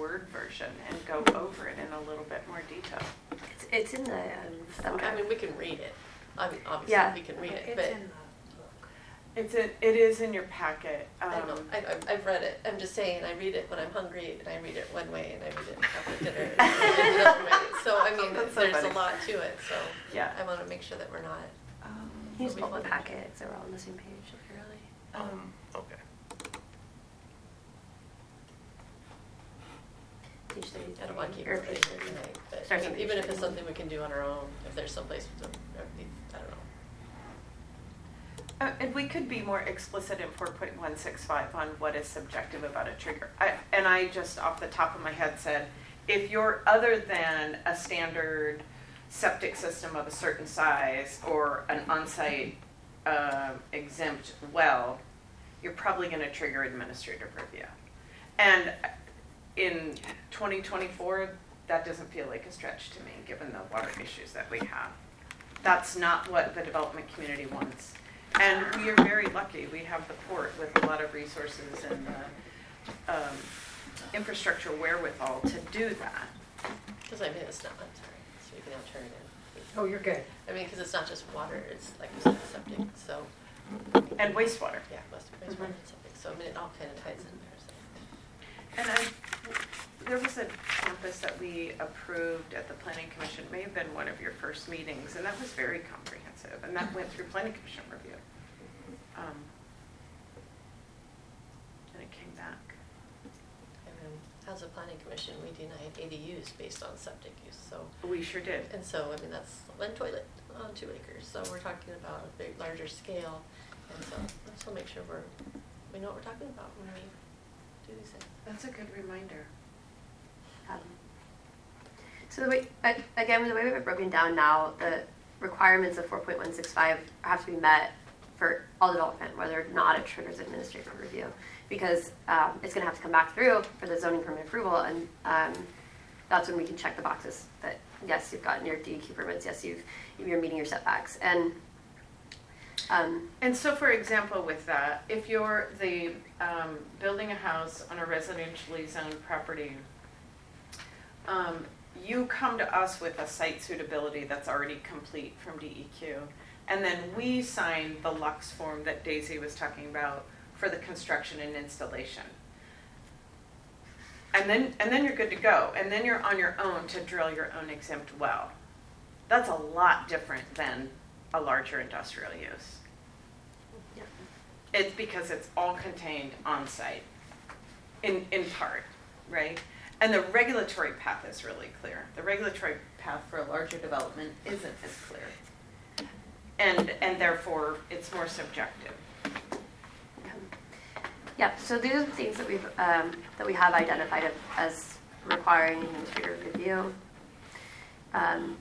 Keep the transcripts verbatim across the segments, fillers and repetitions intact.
Word version and go over it in a little bit more detail. It's, it's in the um, thumb I drive. mean, we can read it. I mean, obviously, Yeah. we can read it, It's but in the book. It's in, it is in your packet. Um, I know, I, I've- I've read it. I'm just saying, I read it when I'm hungry, and I read it one way, and I read it after dinner, and I read it another way. So, I mean, That's so there's funny. a lot to it, so Yeah. I want to make sure that we're not. Um, You just we pull the want- packet so we're all on the same page, if you're really. um, Okay. Page thirty-three. I don't want to keep or everybody page here thirty. tonight, but Starts even on even page if it's thirty. something we can do on our own, if there's some place to, I don't know. Uh, and we could be more explicit in four point one six five on what is subjective about a trigger. I, and I just off the top of my head said, if you're other than a standard septic system of a certain size or an on-site uh, exempt well, you're probably going to trigger administrative review. And in twenty twenty-four, that doesn't feel like a stretch to me, given the water issues that we have. That's not what the development community wants. And we are very lucky. We have the port with a lot of resources and the um, infrastructure wherewithal to do that. Because I mean, it's not, I'm sorry, speaking alternative. Oh, you're good. I mean, because it's not just water, it's like you said, septic, so. And wastewater. Yeah, most of it's water and septic, so I mean, it all kind of ties in there, so. And I, there was a campus that we approved at the Planning Commission, may have been one of your first meetings, and that was very comprehensive, and that went through Planning Commission review. Um, and it came back. And then, as a planning commission, we denied A D Us based on septic use, so. We sure did. And so, I mean, that's one toilet on two acres, so we're talking about a big, larger scale, and so, let's all make sure we're, we know what we're talking about when we do these things. That's a good reminder. Um, So the way, uh, again, the way we have it broken down now, the requirements of four point one six five have to be met for all development, whether or not it triggers administrative review, because um, it's going to have to come back through for the zoning permit approval, and um, that's when we can check the boxes that yes, you've gotten your D E Q permits, yes, you've you're meeting your setbacks, and um, And so, for example, with that, if you're the um, building a house on a residentially zoned property, um, you come to us with a site suitability that's already complete from D E Q, and then we sign the Lux form that Daisy was talking about for the construction and installation. And then, and then you're good to go, and then you're on your own to drill your own exempt well. That's a lot different than a larger industrial use. yeah. It's because it's all contained on site, in, in part, right? And the regulatory path is really clear. The regulatory path for a larger development isn't as clear. And, and therefore, it's more subjective. Yeah, so these are the things that we've um, that we have identified as requiring administrative review. Um,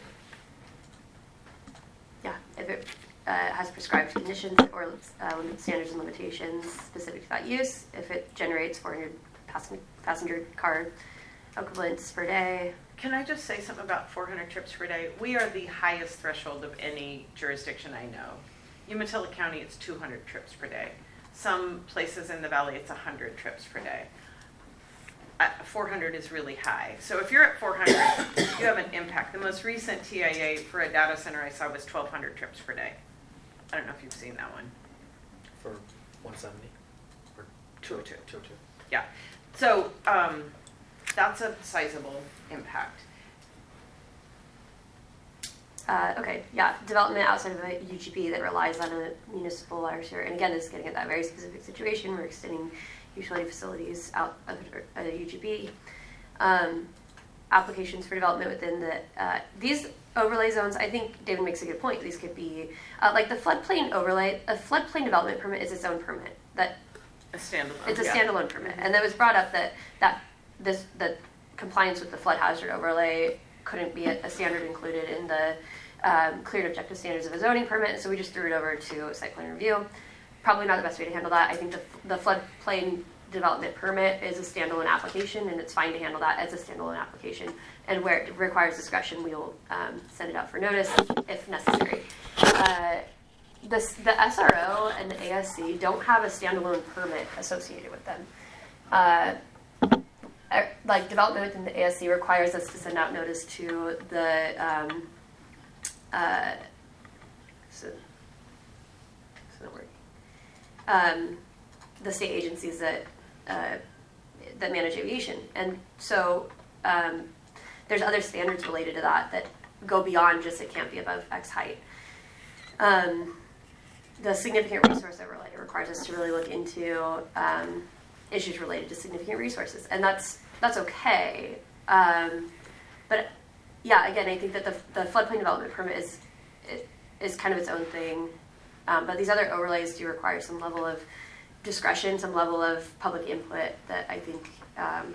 yeah, if it uh, has prescribed conditions or uh, standards and limitations specific to that use, if it generates four hundred passenger, passenger car equivalents per day. Can I just say something about four hundred trips per day? We are the highest threshold of any jurisdiction I know. Umatilla County, it's two hundred trips per day. Some places in the valley, it's one hundred trips per day. Uh, four hundred is really high. So if you're at four hundred, you have an impact. The most recent T I A for a data center I saw was twelve hundred trips per day. I don't know if you've seen that one. For one seventy? Or two oh two. two oh two. Yeah. So um, that's a sizable impact. Uh, okay, yeah, development outside of a U G B that relies on a municipal water sewer, and again, this is getting at that very specific situation. We're extending utility facilities out of a U G B. Um, applications for development within the uh, these overlay zones. I think David makes a good point. These could be uh, like the floodplain overlay. A floodplain development permit is its own permit. That A standalone. it's a yeah. standalone permit, and that was brought up that that this the compliance with the flood hazard overlay couldn't be a, a standard included in the um, clear and objective standards of a zoning permit, so we just threw it over to site plan review. Probably not the best way to handle that. I think the, the floodplain development permit is a standalone application, and it's fine to handle that as a standalone application. And where it requires discretion, we will um, send it out for notice if necessary. Uh, this, the S R O and the A S C don't have a standalone permit associated with them. Uh, uh, like development within the A S C requires us to send out notice to the um, uh, so, it's not working. Um, the state agencies that uh, that manage aviation, and so um, there's other standards related to that that go beyond just it can't be above X height. Um, the significant resource overlay requires us to really look into um, issues related to significant resources, and that's that's okay. Um, but yeah, again, I think that the, the floodplain development permit is is kind of its own thing. Um, but these other overlays do require some level of discretion, some level of public input that I think um,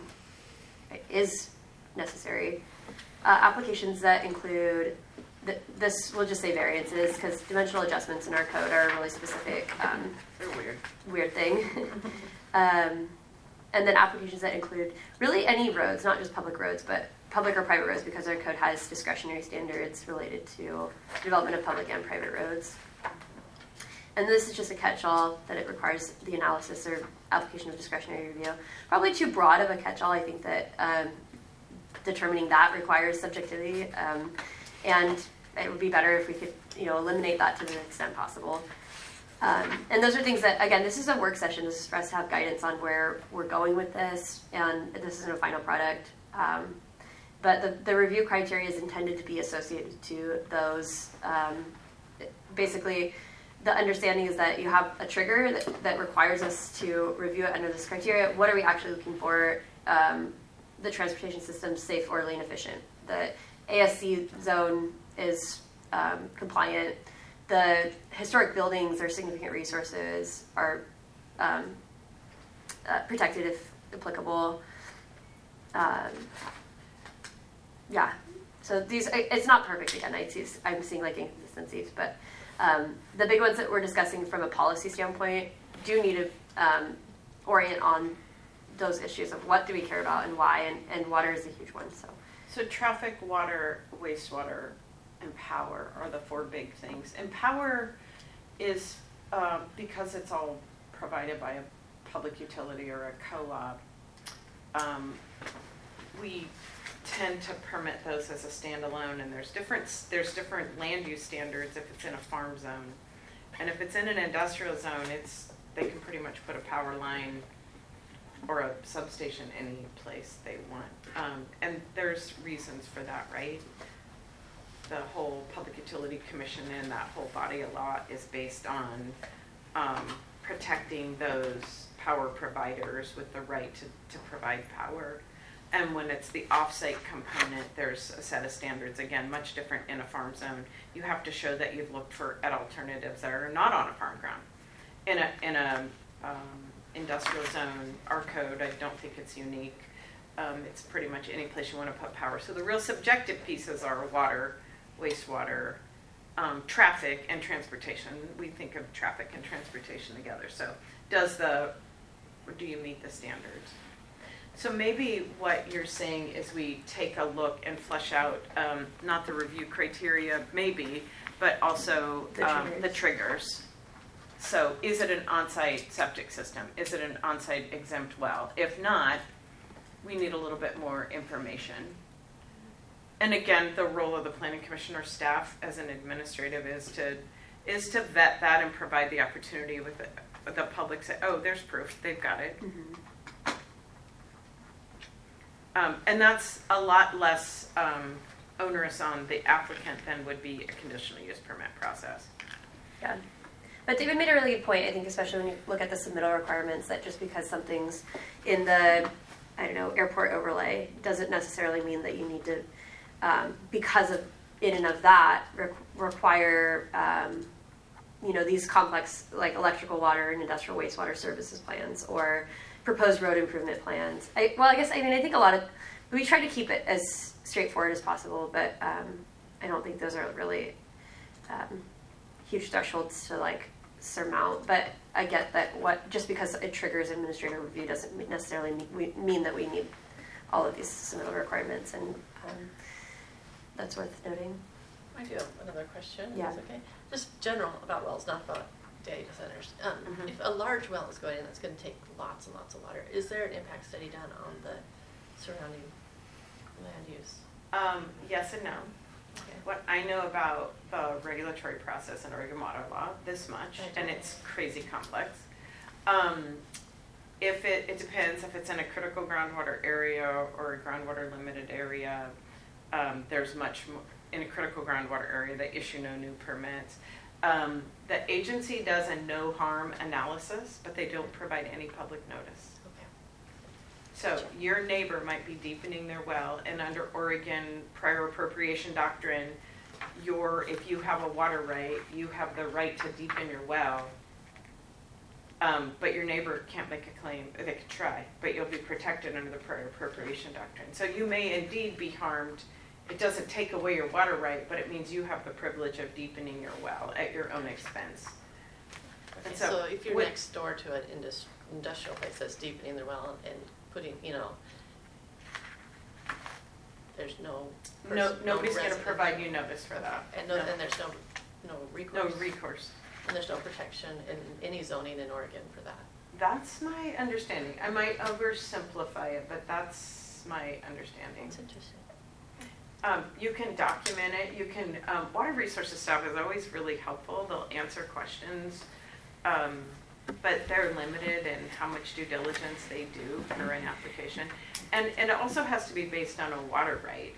is necessary. Uh, applications that include th- this, we'll just say variances, because dimensional adjustments in our code are a really specific, um, They're weird. weird thing. um, and then applications that include really any roads, not just public roads, but public or private roads, because our code has discretionary standards related to development of public and private roads. And this is just a catch-all that it requires the analysis or application of discretionary review. Probably too broad of a catch-all. I think that um, determining that requires subjectivity, um, and it would be better if we could, you know, eliminate that to the extent possible. Um, and those are things that, again, this is a work session. This is for us to have guidance on where we're going with this, and this isn't a final product. Um, but the, the review criteria is intended to be associated to those. Um, basically, the understanding is that you have a trigger that, that requires us to review it under this criteria. What are we actually looking for? Um, the transportation system safe, orderly, and efficient. The A S C zone is um, compliant. The historic buildings or significant resources are um, uh, protected if applicable. Um, yeah, so these, it's not perfect again. I see, I'm seeing like inconsistencies, but um, the big ones that we're discussing from a policy standpoint do need to um, orient on those issues of what do we care about and why, and, and water is a huge one. So, So traffic, water, wastewater, and power are the four big things. And power is, uh, because it's all provided by a public utility or a co-op, um, we tend to permit those as a standalone, and there's different, there's different land use standards if it's in a farm zone. And if it's in an industrial zone, it's, they can pretty much put a power line or a substation any place they want. Um, and there's reasons for that, right? The whole Public Utility Commission and that whole body of law is based on um, protecting those power providers with the right to, to provide power. And when it's the off-site component, there's a set of standards, again, much different in a farm zone. You have to show that you've looked for at alternatives that are not on a farm ground. In a, in a um, industrial zone, our code, I don't think it's unique. Um, it's pretty much any place you want to put power. So the real subjective pieces are water, wastewater, um, traffic, and transportation. We think of traffic and transportation together. So does the, or do you meet the standards? So maybe what you're saying is we take a look and flesh out, um, not the review criteria, maybe, but also The um, triggers. the triggers. So is it an on-site septic system? Is it an on-site exempt well? If not, we need a little bit more information. And again, the role of the planning commission or staff as an administrative is to is to vet that and provide the opportunity with the, with the public say, oh, there's proof, they've got it. mm-hmm. Um, and that's a lot less um, onerous on the applicant than would be a conditional use permit process. Yeah. But David made a really good point, I think, especially when you look at the submittal requirements, that just because something's in the, I don't know, airport overlay doesn't necessarily mean that you need to, um, because of in and of that, re- require, um, you know, these complex, like electrical, water, and industrial wastewater services plans, or proposed road improvement plans. I, well, I guess, I mean, I think a lot of, we try to keep it as straightforward as possible, but um, I don't think those are really um, huge thresholds to like surmount. But I get that what, just because it triggers administrative review doesn't necessarily mean, we, mean that we need all of these submittal requirements, and um, that's worth noting. I do have another question. Yeah. Is it okay? Just general about wells, not about data centers. Um, Mhm. If a large well is going in that's going to take lots and lots of water, is there an impact study done on the surrounding land use? Um, yes and no. Okay. What I know about the regulatory process in Oregon water law, this much, I and don't. it's crazy complex. Um, if it, it depends if it's in a critical groundwater area or a groundwater limited area. Um, there's much more, in a critical groundwater area, they issue no new permits. Um, the agency does a no harm analysis, but they don't provide any public notice. Okay. So your neighbor might be deepening their well, and under Oregon prior appropriation doctrine, your, if you have a water right, you have the right to deepen your well. Um, but your neighbor can't make a claim, or they could try, but you'll be protected under the prior appropriation doctrine. So you may indeed be harmed. It doesn't take away your water right, but it means you have the privilege of deepening your well at your own expense. Okay, And so, so if you're what- next door to an indus- industrial place that's deepening their well and putting, you know, there's no. No, pers- nobody's gonna resident- provide you notice for that. And no, and there's no, no No recourse. recourse. And there's no protection in any zoning in Oregon for that. That's my understanding. I might oversimplify it, but that's my understanding. It's interesting. Um, you can document it, you can, um, water resources staff is always really helpful, they'll answer questions. Um, but they're limited in how much due diligence they do for an application. And, and it also has to be based on a water right.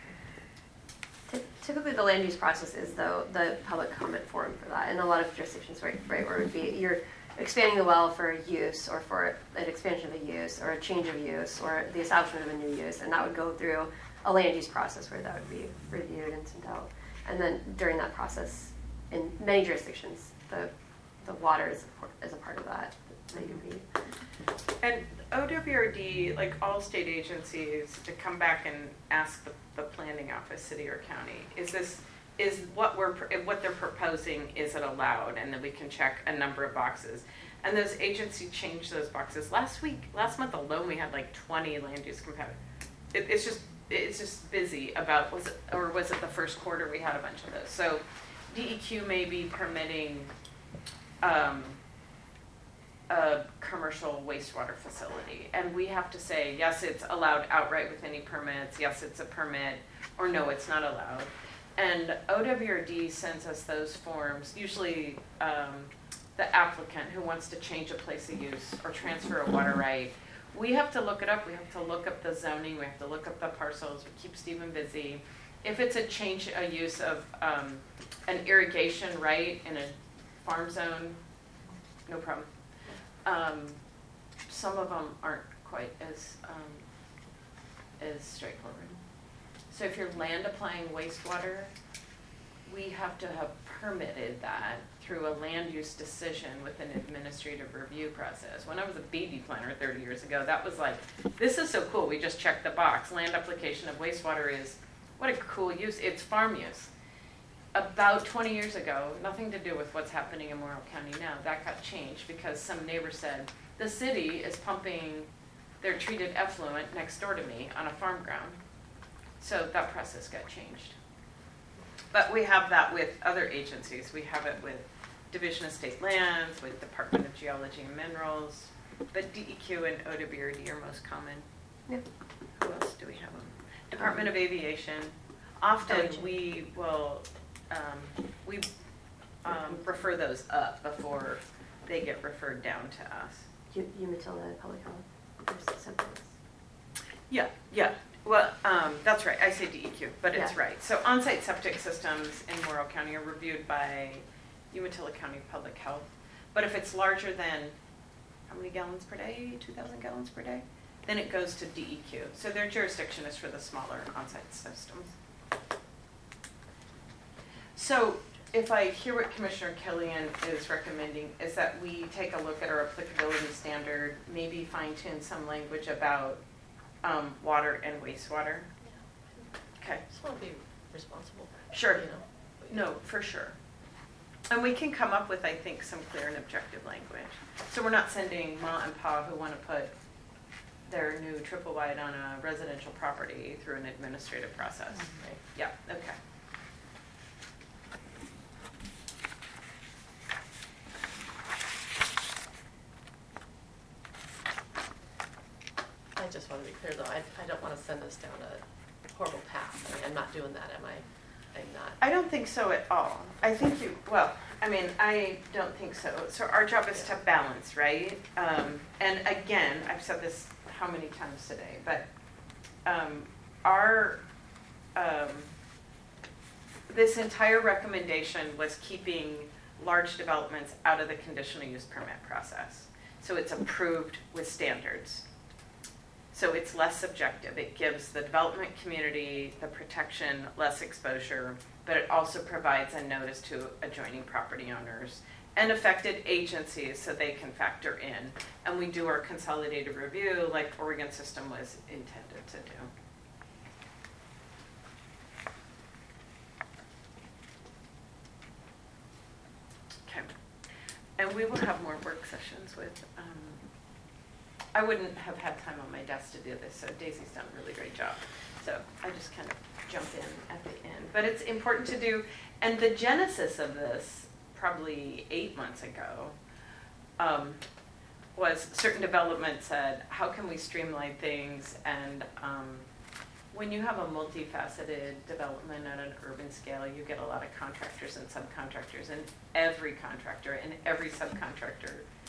Ty- Typically, the land use process is though the public comment forum for that. In a lot of jurisdictions, right, right, where it would be you're expanding the well for a use or for an expansion of a use or a change of use or the establishment of a new use, and that would go through a land use process where that would be reviewed and sent out. And then during that process, in many jurisdictions, the the water is a, par- is a part of that that you read. And O W R D, like all state agencies, to come back and ask the, the planning office, city or county, is this, is what we're, pr- what they're proposing, is it allowed? And then we can check a number of boxes. And those agencies change those boxes. Last week, last month alone, we had like twenty land use competitive. It, it's just, it's just busy about, was it, or was it the first quarter we had a bunch of those? So D E Q may be permitting, um, a commercial wastewater facility, and we have to say, yes, it's allowed outright with any permits, yes, it's a permit, or no, it's not allowed. And O W R D sends us those forms, usually um, the applicant who wants to change a place of use or transfer a water right. We have to look it up, we have to look up the zoning, we have to look up the parcels, we keep Stephen busy. If it's a change, a use of um, an irrigation right in a farm zone, no problem. Um, some of them aren't quite as, um, as straightforward. So if you're land applying wastewater, we have to have permitted that through a land use decision with an administrative review process. When I was a baby planner thirty years ago, that was like, this is so cool, we just checked the box. Land application of wastewater is, what a cool use, it's farm use. About twenty years ago, nothing to do with what's happening in Morrow County now, that got changed because some neighbor said, the city is pumping their treated effluent next door to me on a farm ground. So that process got changed. But we have that with other agencies. We have it with Division of State Lands, with Department of Geology and Minerals, but D E Q and O W R D are most common. Yeah. Who else do we have them? Department of Aviation. Often O H A. we will, um, we um, refer those up before they get referred down to us. U- Umatilla Public Health. There's something else. Yeah, yeah. Well, um, that's right. I say D E Q, but it's Yeah. right. So on-site septic systems in Morrow County are reviewed by Umatilla County Public Health. But if it's larger than, how many gallons per day? two thousand gallons per day? Then it goes to D E Q. So their jurisdiction is for the smaller on-site systems. So if I hear what Commissioner Killian is recommending, is that we take a look at our applicability standard, maybe fine-tune some language about um, water and wastewater. Okay. Just want to be responsible. Sure. You know. No, for sure. And we can come up with, I think, some clear and objective language. So we're not sending Ma and Pa who want to put their new triple wide on a residential property through an administrative process. Right. Yeah, okay. I just want to be clear though, I, I don't send us down a horrible path. I mean, I'm not doing that, am I? I'm not. I don't think so at all. I think you, well, I mean, I don't think so. So our job is to balance, right? Um, and again, I've said this how many times today, but um, our, um, this entire recommendation was keeping large developments out of the conditional use permit process. So it's approved with standards. So it's less subjective. It gives the development community the protection, less exposure, but it also provides a notice to adjoining property owners and affected agencies so they can factor in. And we do our consolidated review like Oregon system was intended to do. Okay. And we will have more work sessions with, um, I wouldn't have had time on my desk to do this, so Daisy's done a really great job. So I just kind of jump in at the end. But it's important to do, and the genesis of this, probably eight months ago, um, was certain development said, how can we streamline things? And um, when you have a multifaceted development at an urban scale, you get a lot of contractors and subcontractors, and every contractor and every subcontractor,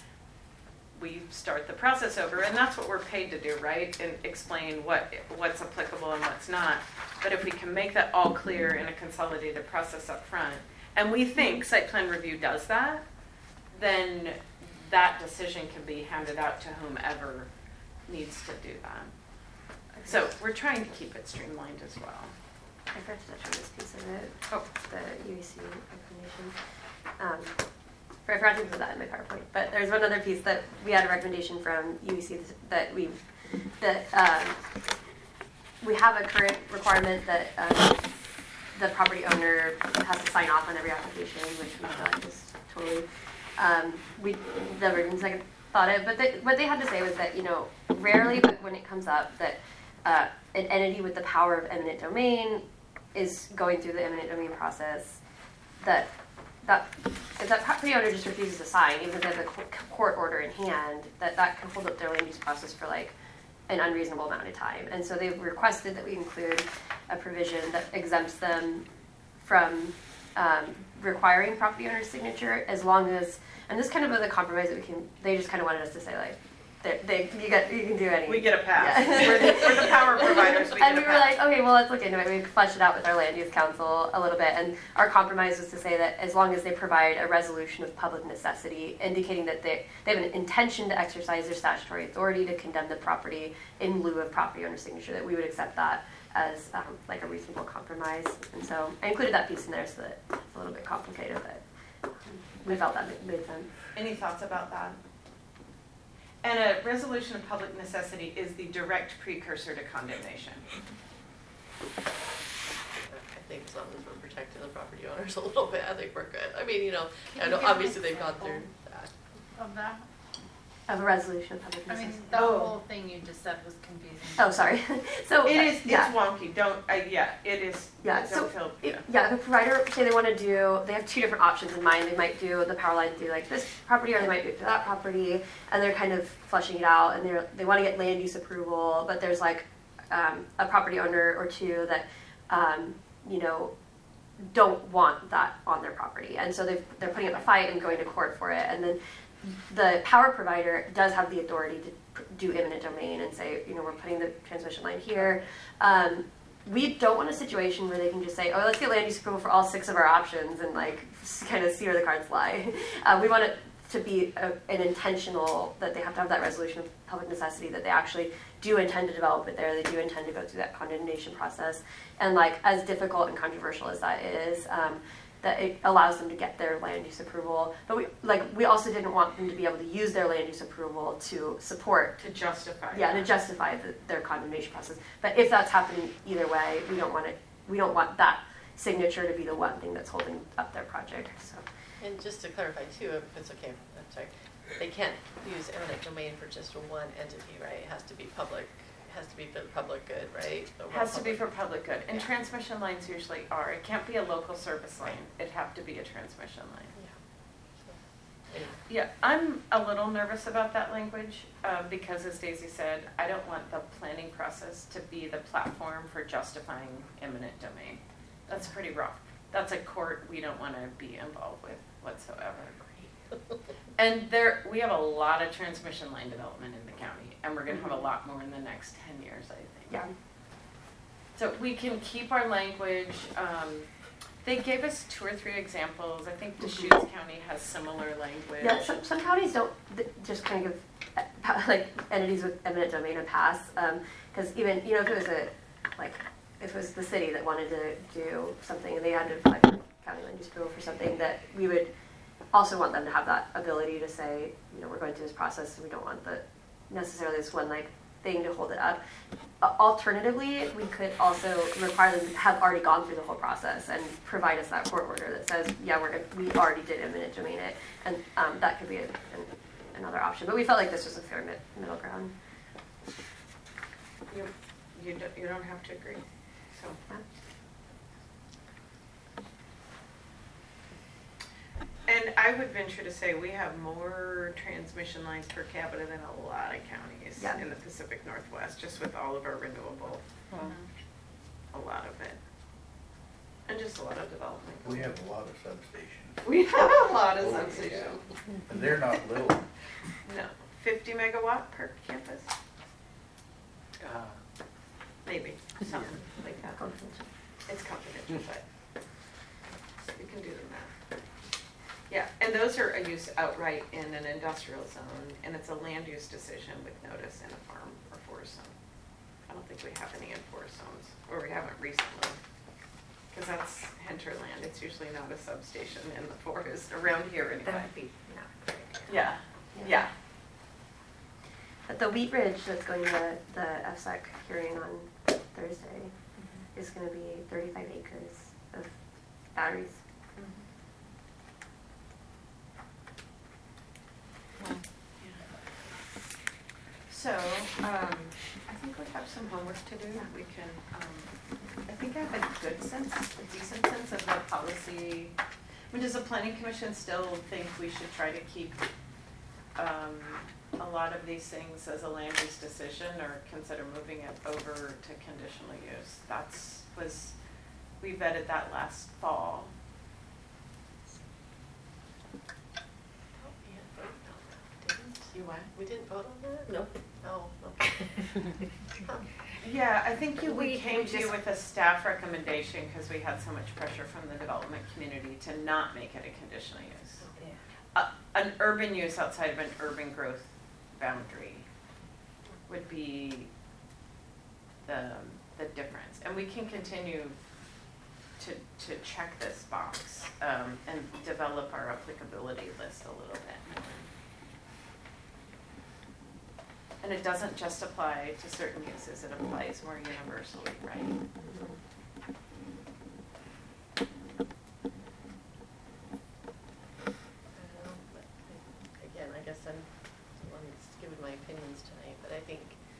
we start the process over, and that's what we're paid to do, right? And explain what what's applicable and what's not. But if we can make that all clear in a consolidated process up front, and we think site plan review does that, then that decision can be handed out to whomever needs to do that. So we're trying to keep it streamlined as well. I forgot to touch on this piece of it. Oh. The U E C recommendation. Um, I forgot to put that in my PowerPoint, but there's one other piece that we had a recommendation from U E C that we that um, we have a current requirement that um, the property owner has to sign off on every application, which we feel like is totally um, we never even second thought it. But they, what they had to say was that, you know, rarely, but when it comes up, that uh, an entity with the power of eminent domain is going through the eminent domain process, that that if that property owner just refuses to sign, even if they have a court order in hand, that that can hold up their land use process for like an unreasonable amount of time. And so they've requested that we include a provision that exempts them from um, requiring property owner's signature, as long as, and this kind of was a compromise that we can, they just kind of wanted us to say like, they, they you get you can do any. We get a pass. Yeah. we're, the, we're the power providers. We and get we a were pass. like, okay, well, let's look into it. We fleshed it out with our land use council a little bit, and our compromise was to say that as long as they provide a resolution of public necessity, indicating that they, they have an intention to exercise their statutory authority to condemn the property in lieu of property owner signature, that we would accept that as um, like a reasonable compromise. And so I included that piece in there so that it's a little bit complicated, but um, we felt that made sense. Any thoughts about that? And a resolution of public necessity is the direct precursor to condemnation. I think as long as we're protecting the property owners a little bit, I think we're good. I mean, you know, I know obviously they've gone through that. Of that? Of a resolution of public I mean, necessity. the Oh. whole thing you just said was confusing. Oh, sorry. So It uh, is, yeah. it's wonky, don't, uh, yeah, it is, Yeah, don't so feel, it- yeah. yeah, the provider say they want to do, they have two different options in mind. They might do the power line through like this property, or they might do it through that property, and they're kind of fleshing it out, and they're they want to get land use approval, but there's like um, a property owner or two that um, you know don't want that on their property, and so they they're putting up a fight and going to court for it, and then the power provider does have the authority to pr- do eminent domain and say, you know, we're putting the transmission line here. Um, we don't want a situation where they can just say, oh, let's get land use approval for all six of our options and like kind of see where the cards lie. Uh, we want it to be a, an intentional, that they have to have that resolution of public necessity, that they actually do intend to develop it there, they do intend to go through that condemnation process. And like, as difficult and controversial as that is, um, that it allows them to get their land use approval. But we like we also didn't want them to be able to use their land use approval to support, To justify. yeah, that. to justify the, their condemnation process. But if that's happening either way, we don't want it. We don't want that signature to be the one thing that's holding up their project. So And just to clarify too, if it's okay, I'm sorry, they can't use eminent domain for just one entity, right? It has to be public, it has to be for the public good, right? The Has to be public- for public good, and Yeah. transmission lines usually are. It can't be a local service line, it'd have to be a transmission line. Yeah. So, anyway. Yeah, I'm a little nervous about that language, uh, because as Daisy said, I don't want the planning process to be the platform for justifying eminent domain. That's pretty rough. That's a court we don't wanna be involved with whatsoever. And there, we have a lot of transmission line development in the county, and we're gonna have a lot more in the next ten years, I think. Yeah. So we can keep our language, um, they gave us two or three examples. I think Deschutes County has similar language. Yeah, some, some counties don't th- just kind of uh, pa- like entities with eminent domain and pass, because even, you know, if it was a, like, if it was the city that wanted to do something and they had to, like, county land use approval for something, that we would also want them to have that ability to say, you know, we're going through this process and we don't want the, necessarily this one, like, thing to hold it up. Uh, alternatively, we could also require them to have already gone through the whole process and provide us that court order that says, yeah, we're gonna, we already did eminent domain it, and um, that could be a, an, another option. But we felt like this was a fair mid, middle ground. You, you, don't, you don't have to agree, so. Yeah. And I would venture to say we have more transmission lines per capita than a lot of counties Yeah. in the Pacific Northwest, just with all of our renewable, a lot of it. And just a lot of development. We have a lot of substations, We have a lot of Oh, substations. yeah. and they're not little. No, fifty megawatt per campus, Uh, maybe, something like that. Confidential. It's confidential, but we can do the math. Yeah, and those are a use outright in an industrial zone, and it's a land use decision with notice in a farm or forest zone. I don't think we have any in forest zones, or we haven't recently, because that's hinterland. It's usually not a substation in the forest, around here anyway. That would be, yeah. Yeah, yeah. But the Wheat Ridge that's going to the F S E C hearing on Thursday is going to be thirty-five acres of batteries. So, um, I think we have some homework to do. We can, um, I think I have a good sense, a decent sense of the policy. I mean, does the planning commission still think we should try to keep, um, a lot of these things as a land use decision, or consider moving it over to conditional use? That's, was, we vetted that last fall. Oh, we had voted on that, didn't You what? we? We didn't vote on that? No. Oh, okay. Huh. Yeah, I think you, we We- came we to you just- with a staff recommendation because we had so much pressure from the development community to not make it a conditional use. Yeah. Uh, an urban use outside of an urban growth boundary would be the, the difference. And we can continue to, to check this box, um, and develop our applicability list a little bit more. And it doesn't just apply to certain uses, it applies more universally, right? I don't know, but I- again, I guess I'm the one that's giving my opinions tonight, but I think,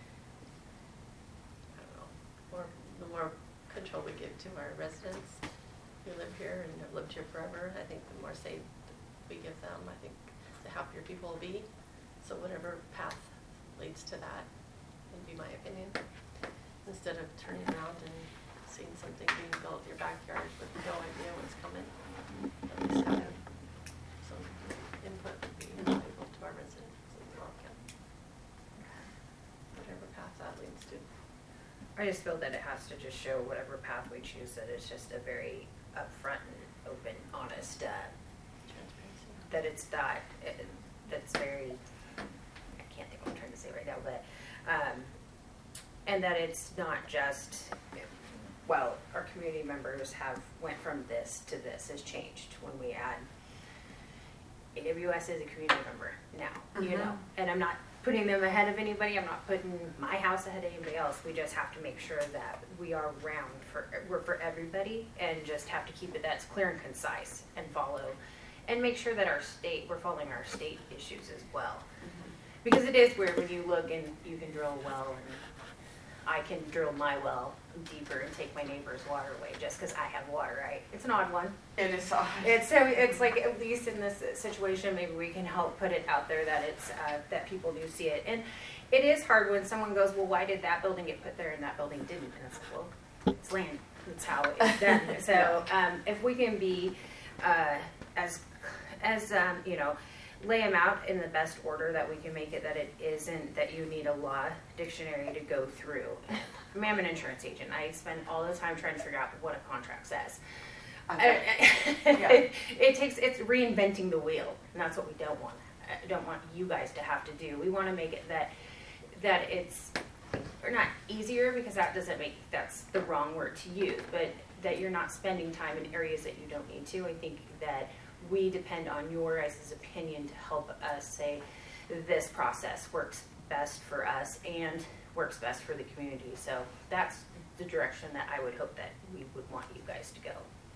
I don't know, more, the more control we give to our residents who live here and have lived here forever, I think the more say we give them, I think the happier people will be. So whatever path leads to that would be my opinion. Instead of turning around and seeing something being built in your backyard with no idea what's coming, at least having some input would be valuable to our residents in Laurel County. Whatever path that leads to. I just feel that it has to just show whatever path we choose, that it's just a very upfront and open, honest, uh, Transparency. that it's that, uh, that's very, I can't think what I'm trying to say right now, but, um, and that it's not just, well, our community members have, went from this to this, has changed when we add A W S as a community member now, you Mhm. know, and I'm not putting them ahead of anybody, I'm not putting my house ahead of anybody else, we just have to make sure that we are round for, we're for everybody, and just have to keep it, that's clear and concise, and follow, and make sure that our state, we're following our state issues as well. Because it is weird when you look and you can drill a well and I can drill my well deeper and take my neighbor's water away just because I have water, right? It's an odd one. It is odd. It's so it's like at least in this situation, maybe we can help put it out there that it's uh, that people do see it, and it is hard when someone goes, well, why did that building get put there and that building didn't? And it's like, well, it's land. That's how it's done. So um, if we can be uh, as as um, you know, lay them out in the best order that we can make it, that it isn't that you need a law dictionary to go through. I mean, I'm an insurance agent. I spend all the time trying to figure out what a contract says. Okay. Yeah. it, it takes it's reinventing the wheel, and that's what we don't want. I don't want you guys to have to do. We want to make it that that it's or not easier, because that doesn't make that's the wrong word to use, but that you're not spending time in areas that you don't need to. I think that we depend on your guys' opinion to help us say this process works best for us and works best for the community. So that's the direction that I would hope that we would want you guys to go.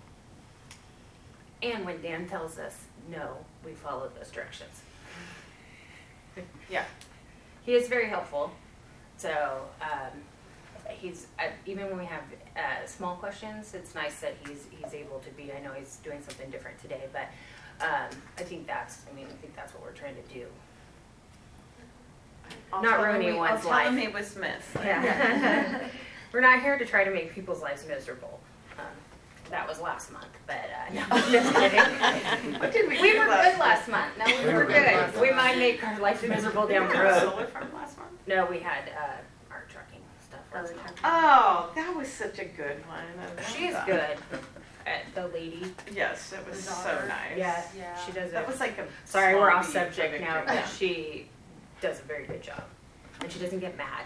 And when Dan tells us no, we follow those directions. Yeah. He is very helpful. So um, he's uh, even when we have uh, small questions, it's nice that he's he's able to be. I know he's doing something different today, but um, I think that's. I mean, I think that's what we're trying to do. I'll Not tell him ruining we- one's I'll tell him life. he was missed. Yeah. We're not here to try to make people's lives miserable. Um, that was last month, but uh, no, just kidding. What did we We do were last good last month. No, we, We were were good good. last We month. might make our life miserable down the Did we have a road. solar farm last month? No, we had uh, our trucking stuff last month. Oh, that was such a good one. I love She's that. good. Uh, the lady. Yes, it was The so daughter. nice. Yeah, Yeah. she does That it. was like a. Sorry, we're small off beat subject for now, Victory. but she does a very good job, and she doesn't get mad.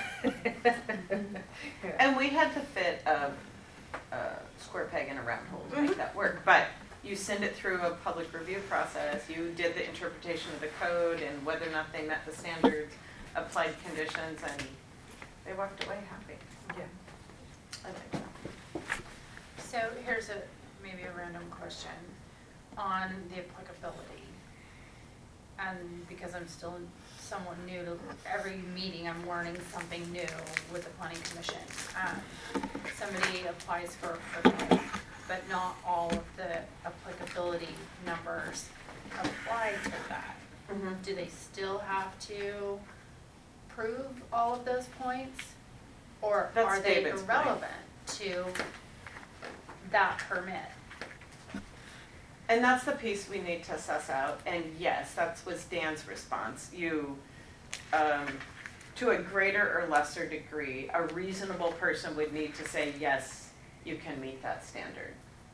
And we had to fit a, a square peg in a round hole to make that work, but you send it through a public review process, you did the interpretation of the code and whether or not they met the standards, applied conditions, and they walked away happy. Yeah. I like that. So here's a, maybe a random question on the applicability. And because I'm still somewhat new to every meeting, I'm learning something new with the planning commission. Um, somebody applies for a permit, but not all of the applicability numbers apply to that. Mhm. Do they still have to prove all of those points? Or That's are they David's point. irrelevant to that permit? And that's the piece we need to suss out, and yes, that was Dan's response. You, um, to a greater or lesser degree, a reasonable person would need to say, yes, you can meet that standard.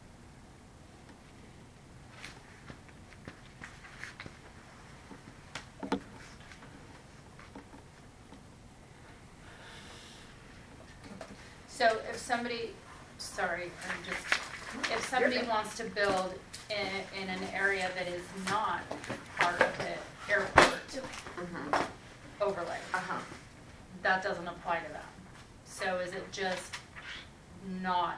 So if somebody, sorry, I'm just, if somebody wants to build in, in an area that is not part of the airport Mm-hmm. overlay, Uh-huh. that doesn't apply to them. So is it just not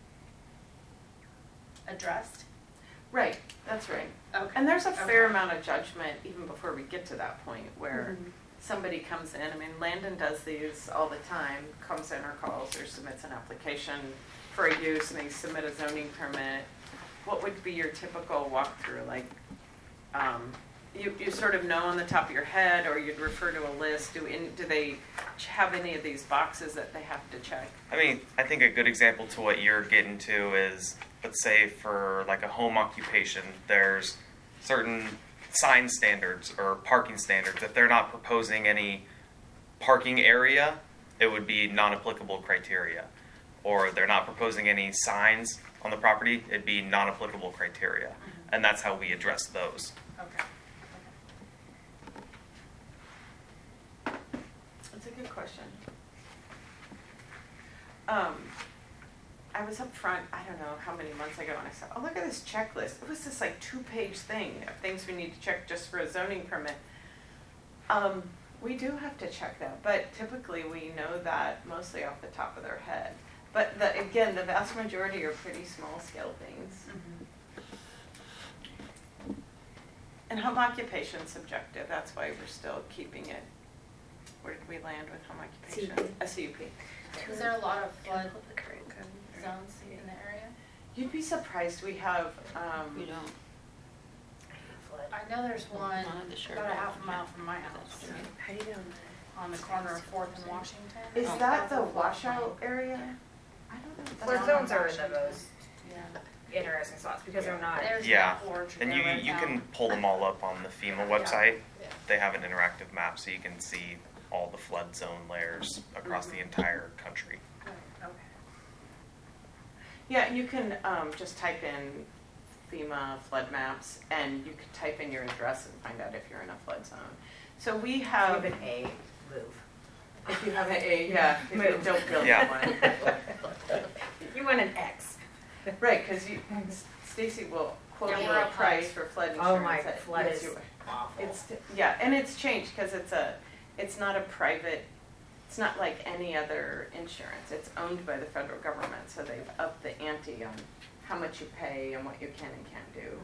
addressed? Right, that's right. Okay. And there's a fair Okay. amount of judgment even before we get to that point where somebody comes in. I mean, Landon does these all the time, comes in or calls or submits an application for a use and they submit a zoning permit. What would be your typical walkthrough? Like, um, you, you sort of know on the top of your head, or you'd refer to a list. Do in, do they have any of these boxes that they have to check? I mean, I think a good example to what you're getting to is, let's say for like a home occupation, there's certain sign standards or parking standards. If they're not proposing any parking area, it would be non-applicable criteria. Or they're not proposing any signs on the property, it'd be non-applicable criteria. And that's how we address those. Okay. That's a good question. Um, I was up front, I don't know how many months ago, and I said, oh, look at this checklist. It was this like two-page thing of things we need to check just for a zoning permit. Um, we do have to check that, but typically we know that mostly off the top of their head. But the, again, the vast majority are pretty small-scale things. And home occupation subjective, that's why we're still keeping it where did we land with home occupation? A C U P. Is there a lot of Can I flood pull up the current code? zones in the area? You'd be surprised, we have, um. We don't. Flood. I know there's one Not the sheriff. about a half a mile from my house, How do you know? on the corner of Fourth and Washington. Is Oh. that the washout area? I don't know. if that's Flood on zones are the Washington. most Yeah. interesting spots because they're not. There's Yeah, that porch and there you right you now. can pull them all up on the FEMA website. Yeah. They have an interactive map, so you can see all the flood zone layers across the entire country. Right, okay. Yeah, you can, um, just type in FEMA flood maps and you could type in your address and find out if you're in a flood zone. So we have. Even a move. If you have a, yeah, if you Move. don't build Yeah. one. You want an X. Right, because you, Stacy will quote Yeah, you we're a up price high. for flood insurance. Oh my, that- flood yes, is you- awful. It's, yeah, and it's changed because it's a, it's not a private, it's not like any other insurance. It's owned by the federal government, so they've upped the ante on how much you pay and what you can and can't do.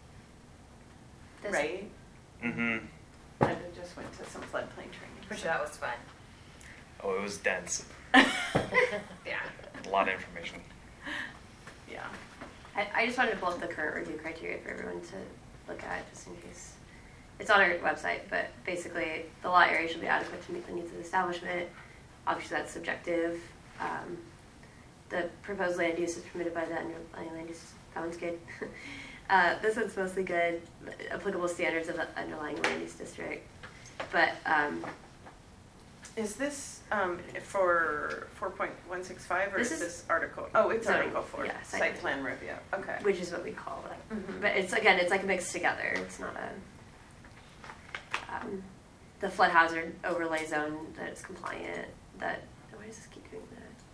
This- Right? Mm-hmm. I just went to some floodplain training. Which that was fun. Oh, it was dense. Yeah. A lot of information. Yeah. I, I just wanted to pull up the current review criteria for everyone to look at, just in case. It's on our website, but basically, the lot area should be adequate to meet the needs of the establishment. Obviously, that's subjective. Um, the proposed land use is permitted by the underlying land use. That one's good. uh, this one's mostly good. Applicable standards of the underlying land use district. But um, Is this um, for four point one six five or This is is this article? Oh, it's zoning, article four, yeah, site site plan. plan review, okay. which is what we call it. Mhm. But it's again, it's like mixed together. It's not a um, the flood hazard overlay zone that is compliant. That why does this keep doing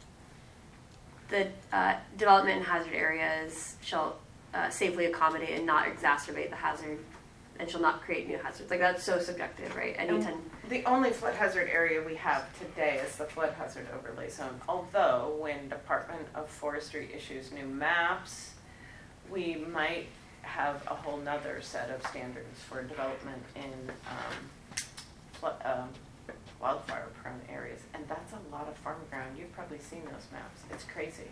that? The uh, development in hazard areas shall uh, safely accommodate and not exacerbate the hazard, and shall not create new hazards. Like that's so subjective, right? And Anytime. The only flood hazard area we have today is the flood hazard overlay zone. Although when Department of Forestry issues new maps, we might have a whole nother set of standards for development in um, flood, um, wildfire prone areas. And that's a lot of farm ground. You've probably seen those maps. It's crazy.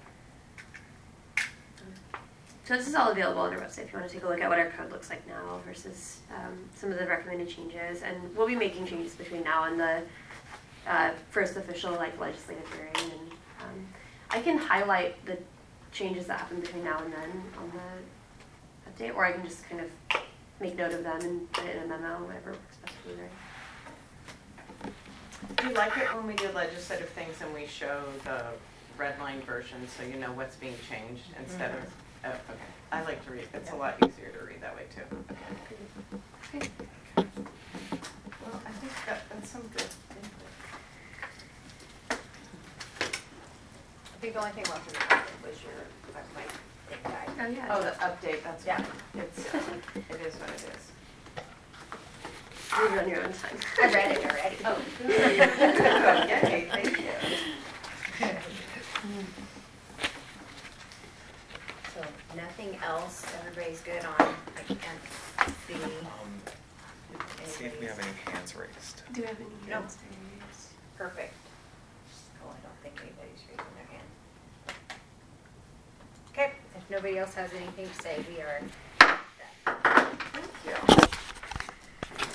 So this is all available on our website if you want to take a look at what our code looks like now versus um, some of the recommended changes. And we'll be making changes between now and the uh, first official like legislative hearing. And um, I can highlight the changes that happen between now and then on the update, or I can just kind of make note of them and put it in a memo, whatever works best for you, right? Do you like it when we do legislative things and we show the red line version so you know what's being changed instead of, oh, okay. I like to read, it's a lot easier to read that way too. Okay. Well, I think that, that's some good input. I think the only thing left in the packet was your, uh, my thing guide. Oh yeah. Oh, the update, that's Yeah. fine. It's, uh, it is what it is. Read it on your own time. I read it already. Oh, good. Yay, thank you. So nothing else, everybody's good on, I can't see. Um, let's see if we have any hands raised. Do we have any No. hands? Perfect. Oh, I don't think anybody's raising their hand. Okay, if nobody else has anything to say, we are